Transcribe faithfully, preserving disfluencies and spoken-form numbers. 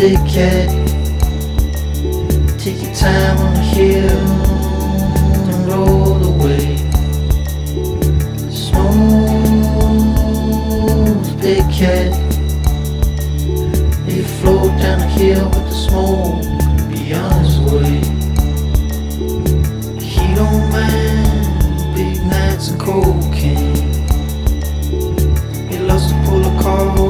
big cat. Take your time on the hill and roll away. Smooth big cat. He float down the hill with the smoke beyond his way. He don't mind big nights and cocaine. He loves to pull a car